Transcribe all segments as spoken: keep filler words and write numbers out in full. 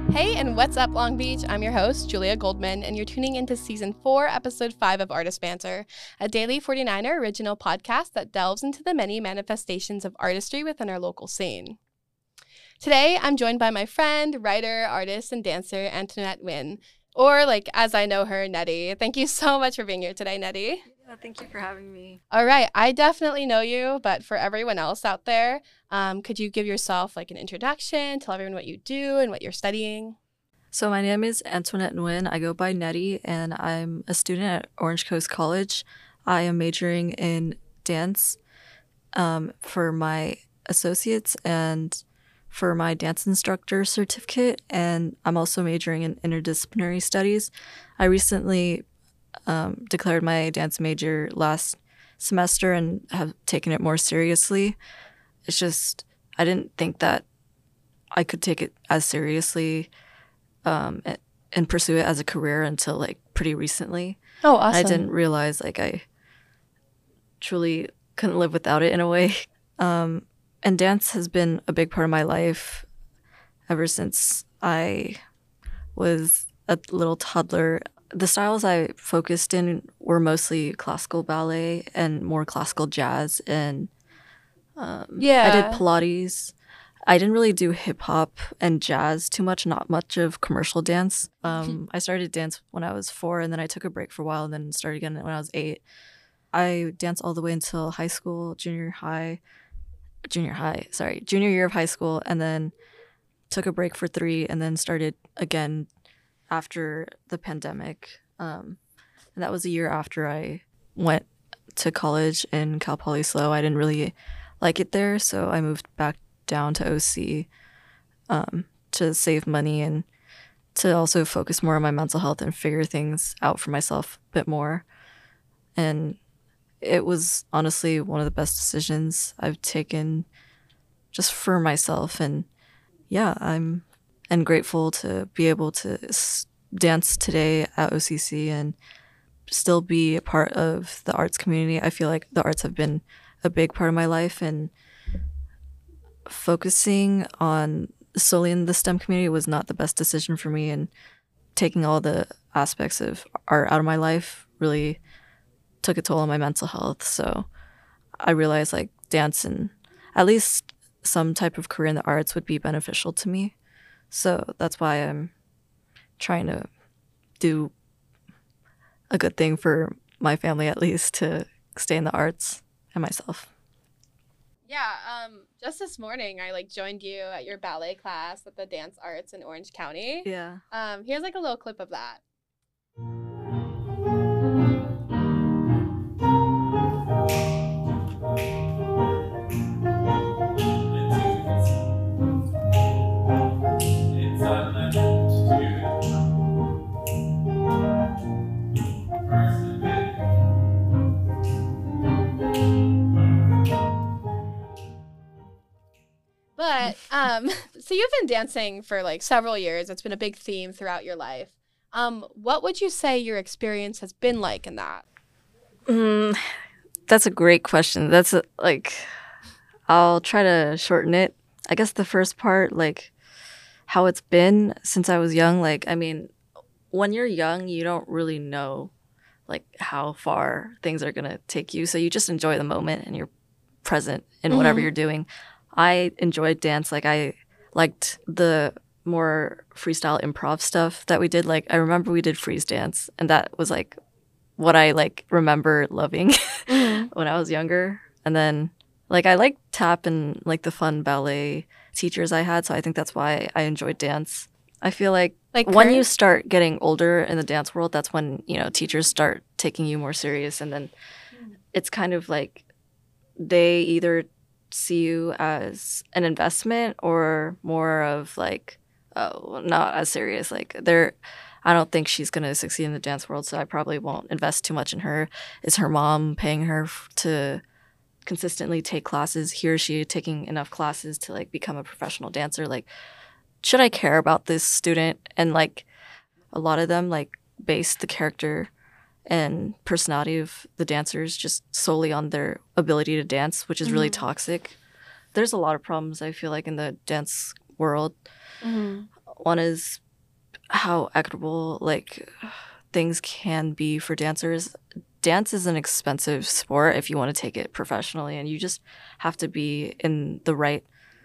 Hey, and what's up, Long Beach? I'm your host, Julia Goldman, and you're tuning into Season four, Episode five of Artist Banter, a daily forty-niner original podcast that delves into the many manifestations of artistry within our local scene. Today, I'm joined by my friend, writer, artist, and dancer, Antoinette Nguyen, or like as I know her, Nettie. Thank you so much for being here today, Nettie. Yeah, thank you for having me. All right, I definitely know you, but for everyone else out there, um, could you give yourself like an introduction, tell everyone what you do and what you're studying? So my name is Antoinette Nguyen. I go by Nettie, and I'm a student at Orange Coast College. I am majoring in dance um, for my associates and for my dance instructor certificate, and I'm also majoring in interdisciplinary studies. I recently um, declared my dance major last semester and have taken it more seriously. It's just, I didn't think that I could take it as seriously um, and pursue it as a career until like pretty recently. Oh, awesome. I didn't realize like I truly couldn't live without it in a way. Um, and dance has been a big part of my life ever since I was a little toddler. The styles I focused in were mostly classical ballet and more classical jazz. And um, Yeah. I did Pilates. I didn't really do hip hop and jazz too much, not much of commercial dance. Um, I started dance when I was four, and then I took a break for a while and then started again when I was eight. I danced all the way until high school, junior high, junior high, sorry, junior year of high school, and then took a break for three and then started again after the pandemic. Um, and that was a year after I went to college in Cal Poly SLO. I didn't really like it there, so I moved back down to O C um, to save money and to also focus more on my mental health and figure things out for myself a bit more. And it was honestly one of the best decisions I've taken just for myself. And yeah, I'm and grateful to be able to s- dance today at O C C and still be a part of the arts community. I feel like the arts have been a big part of my life, and focusing on solely in the STEM community was not the best decision for me, and taking all the aspects of art out of my life really took a toll on my mental health. So I realized like dance and at least some type of career in the arts would be beneficial to me. So that's why I'm trying to do a good thing for my family, at least, to stay in the arts and myself. Yeah, um, just this morning I like joined you at your ballet class at the Dance Arts in Orange County. Yeah. Um, here's like a little clip of that. But um, so you've been dancing for like several years. It's been a big theme throughout your life. Um, what would you say your experience has been like in that? Mm, that's a great question. That's a, like, I'll try to shorten it. I guess the first part, like, how it's been since I was young. Like, I mean, when you're young, you don't really know, like, how far things are going to take you. So you just enjoy the moment and you're present in whatever Mhm. you're doing. I enjoyed dance. Like, I liked the more freestyle improv stuff that we did. Like, I remember we did freeze dance, and that was, like, what I, like, remember loving Mhm. when I was younger. And then, like, I liked tap and, like, the fun ballet teachers I had, so I think that's why I enjoyed dance. I feel like, Like when current- you start getting older in the dance world, that's when, you know, teachers start taking you more serious, and then it's kind of like they either see you as an investment or more of like, oh, not as serious. Like, they're, I don't think she's going to succeed in the dance world, so I probably won't invest too much in her. Is her mom paying her f- to consistently take classes? He or she taking enough classes to like become a professional dancer? Like, should I care about this student? And like a lot of them like base the character and personality of the dancers just solely on their ability to dance, which is really Mhm. toxic. There's a lot of problems, I feel like, in the dance world. Mm-hmm. One is how equitable like things can be for dancers. Dance is an expensive sport if you want to take it professionally, and you just have to be in the right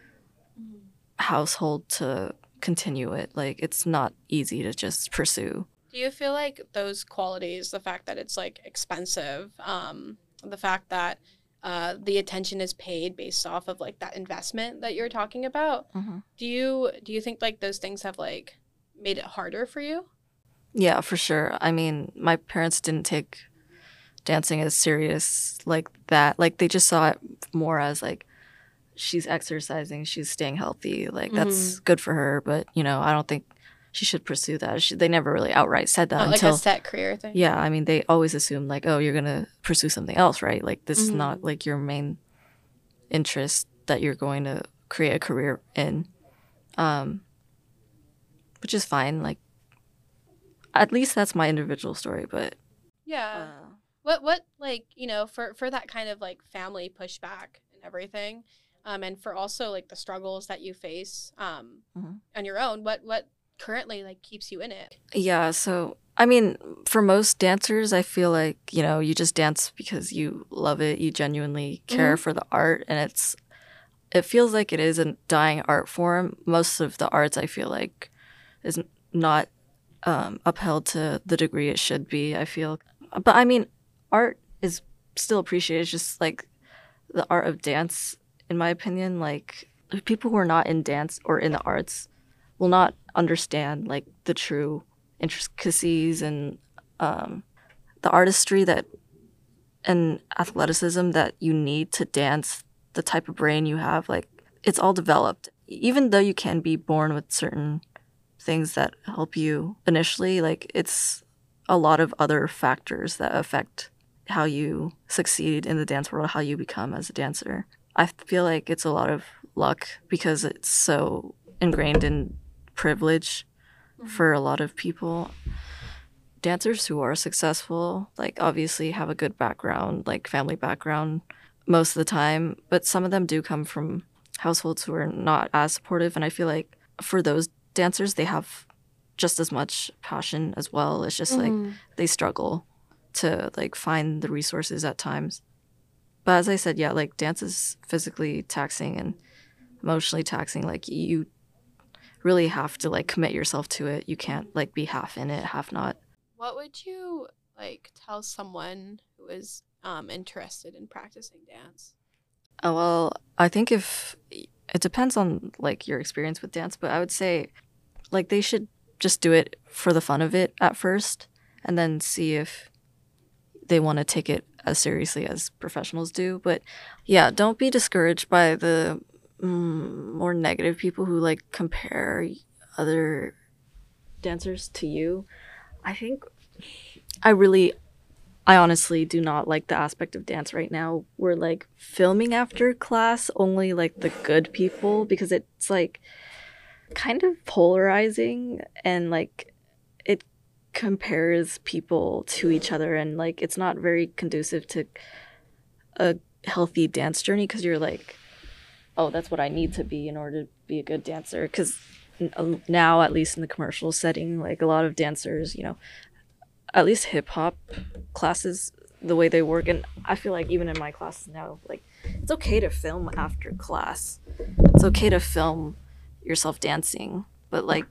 household to continue it. Like, it's not easy to just pursue. Do you feel like those qualities, the fact that it's like expensive, um, the fact that uh, the attention is paid based off of like that investment that you're talking about, Mm-hmm. do you do you think like those things have like made it harder for you? Yeah, for sure. I mean, my parents didn't take dancing as serious like that. Like, they just saw it more as like, she's exercising, she's staying healthy. Like, mm-hmm. that's good for her. But, you know, I don't think she should pursue that. She, they never really outright said that. Not until, like a set career thing. Yeah, I mean, they always assume like, oh, you're going to pursue something else, right? Like, this mm-hmm. is not like your main interest that you're going to create a career in. Um, which is fine. Like, at least that's my individual story, but yeah. Uh, what what like, you know, for for that kind of like family pushback and everything, um, and for also like the struggles that you face um mm-hmm. on your own, what what currently like keeps you in it? Yeah, so I mean, for most dancers, I feel like, you know, you just dance because you love it, you genuinely care mm-hmm. for the art, and it's it feels like it is a dying art form. Most of the arts, I feel like, is not Um, upheld to the degree it should be, I feel. But I mean, art is still appreciated. It's just like the art of dance, in my opinion, like people who are not in dance or in the arts will not understand like the true intricacies and um, the artistry that and athleticism that you need to dance, the type of brain you have. Like, it's all developed. Even though you can be born with certain things that help you initially, like, it's a lot of other factors that affect how you succeed in the dance world, how you become as a dancer. I feel like it's a lot of luck because it's so ingrained in privilege mm-hmm. for a lot of people. Dancers who are successful, like, obviously have a good background, like family background most of the time, but some of them do come from households who are not as supportive, and I feel like for those dancers, they have just as much passion as well. It's just mm-hmm. like they struggle to like find the resources at times. But as I said, yeah, like dance is physically taxing and emotionally taxing. Like, you really have to like commit yourself to it. You can't like be half in it, half not. What would you like tell someone who is um, interested in practicing dance? Oh, well, I think if it depends on like your experience with dance, but I would say like they should just do it for the fun of it at first, and then see if they want to take it as seriously as professionals do. But yeah, don't be discouraged by the mm, more negative people who like compare other dancers to you. I think I really I honestly do not like the aspect of dance right now. We're like filming after class only like the good people, because it's like kind of polarizing, and like it compares people to each other, and like it's not very conducive to a healthy dance journey, because you're like, oh, that's what I need to be in order to be a good dancer. Because now, at least in the commercial setting, like a lot of dancers, you know, at least hip-hop classes, the way they work, and I feel like even in my classes now, like, it's okay to film after class. It's okay to film yourself dancing, but like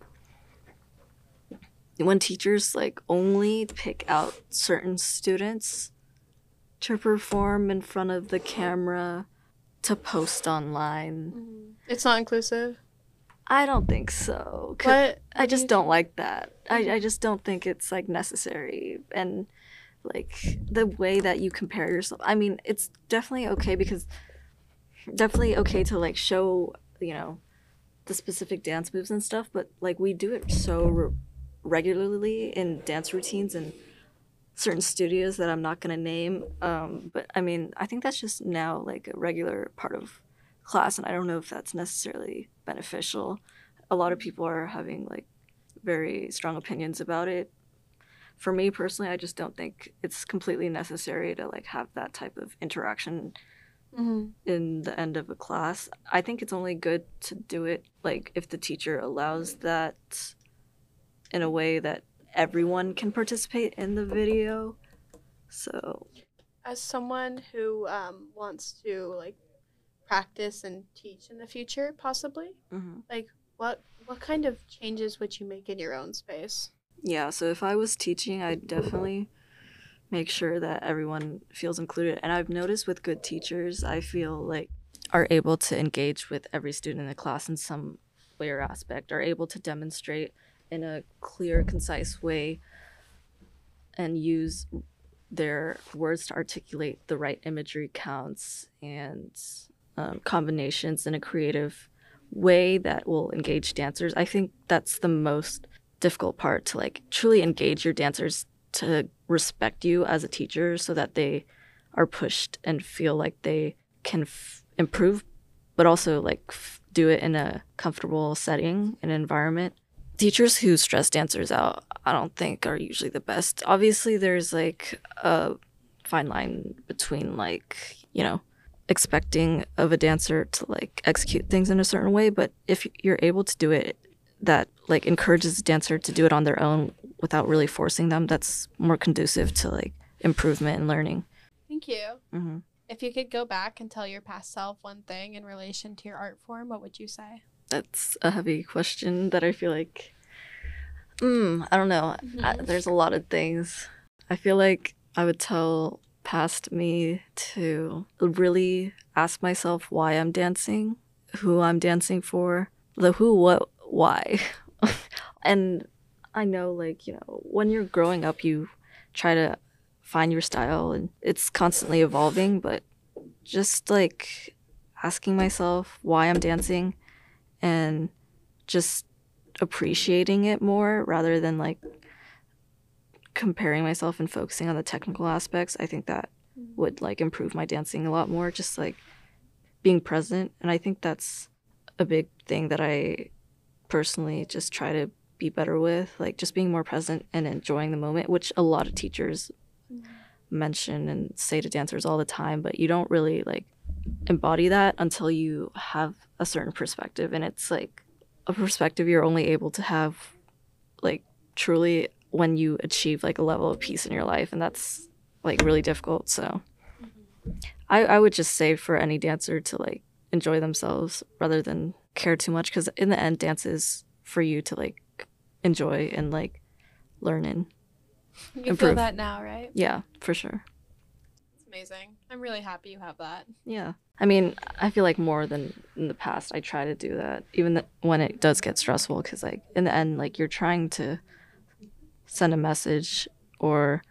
when teachers like only pick out certain students to perform in front of the camera to post online, it's not inclusive. I don't think so. What? I just don't like that. I, I just don't think it's like necessary. And like the way that you compare yourself, I mean, it's definitely okay, because definitely okay to like show, you know, the specific dance moves and stuff, but like we do it so re- regularly in dance routines and certain studios that I'm not going to name. Um, but I mean, I think that's just now like a regular part of class, and I don't know if that's necessarily beneficial. A lot of people are having like very strong opinions about it. For me personally, I just don't think it's completely necessary to like have that type of interaction Mm-hmm. in the end of a class. I think it's only good to do it like if the teacher allows that in a way that everyone can participate in the video. So As someone who um, wants to like practice and teach in the future, possibly, mm-hmm. like what what kind of changes would you make in your own space? Yeah, so if I was teaching, I'd definitely make sure that everyone feels included. And I've noticed with good teachers, I feel like are able to engage with every student in the class in some way or aspect, are able to demonstrate in a clear, concise way and use their words to articulate the right imagery counts and um, combinations in a creative way that will engage dancers. I think that's the most difficult part, to like truly engage your dancers to respect you as a teacher so that they are pushed and feel like they can f- improve, but also like f- do it in a comfortable setting and environment. Teachers who stress dancers out, I don't think are usually the best. Obviously, there's like a fine line between like, you know, expecting of a dancer to like execute things in a certain way, but if you're able to do it that like encourages the dancer to do it on their own without really forcing them, that's more conducive to like improvement and learning. Thank you. Mm-hmm. If you could go back and tell your past self one thing in relation to your art form, what would you say? That's a heavy question that I feel like, mm, I don't know. Mm-hmm. I, there's a lot of things. I feel like I would tell past me to really ask myself why I'm dancing, who I'm dancing for, the who, what, why. And I know, like, you know, when you're growing up, you try to find your style and it's constantly evolving, but just like asking myself why I'm dancing and just appreciating it more rather than like comparing myself and focusing on the technical aspects, I think that would like improve my dancing a lot more, just like being present. And I think that's a big thing that I personally just try to be better with, like just being more present and enjoying the moment, which a lot of teachers mm-hmm. mention and say to dancers all the time, but you don't really like embody that until you have a certain perspective. And it's like a perspective you're only able to have like truly when you achieve like a level of peace in your life, and that's like really difficult. So mm-hmm. I, I would just say for any dancer to like enjoy themselves rather than care too much, because in the end dance is for you to like enjoy and like learn and you improve. Feel that now, right? Yeah, for sure. It's amazing. I'm really happy you have that. Yeah, I mean, I feel like more than in the past I try to do that, even th- when it does get stressful, because like in the end, like you're trying to send a message, or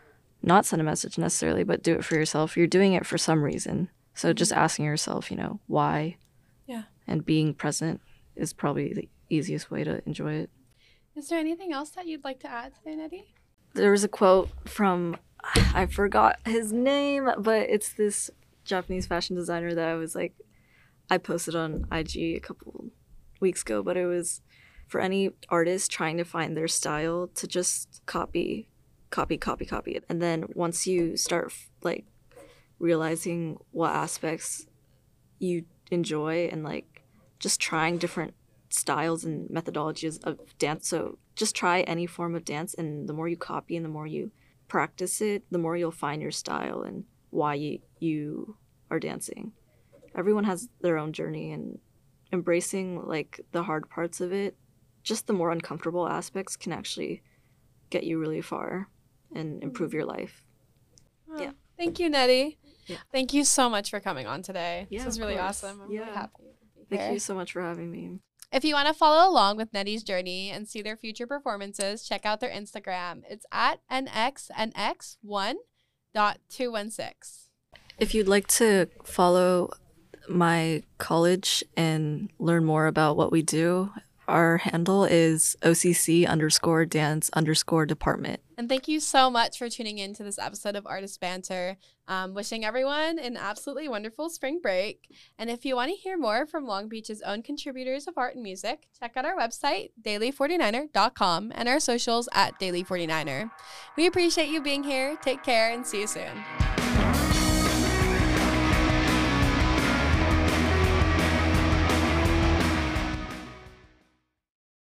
not send a message necessarily, but do it for yourself. You're doing it for some reason, so mm-hmm. just asking yourself, you know, why, yeah, and being present is probably the easiest way to enjoy it. Is there anything else that you'd like to add today, Nettie? There was a quote from, I forgot his name, but it's this Japanese fashion designer that I was like, I posted on I G a couple weeks ago, but it was for any artist trying to find their style to just copy, copy, copy, copy it. And then once you start like realizing what aspects you enjoy and like just trying different styles and methodologies of dance. So just try any form of dance, and the more you copy and the more you practice it, the more you'll find your style and why you, you are dancing. Everyone has their own journey, and embracing like the hard parts of it, just the more uncomfortable aspects can actually get you really far and improve your life. Oh, yeah. Thank you, Nettie. Yeah. Thank you so much for coming on today. Yeah, this is really course. awesome. I'm yeah. really happy to be Thank here. you so much for having me. If you want to follow along with Nettie's journey and see their future performances, check out their Instagram. It's at N X N X one dot two one six. If you'd like to follow my college and learn more about what we do, our handle is O C C underscore dance underscore department. And thank you so much for tuning in to this episode of Artist Banter. Um, wishing everyone an absolutely wonderful spring break. And if you want to hear more from Long Beach's own contributors of art and music, check out our website, daily forty-niner dot com, and our socials at daily forty-niner. We appreciate you being here. Take care and see you soon.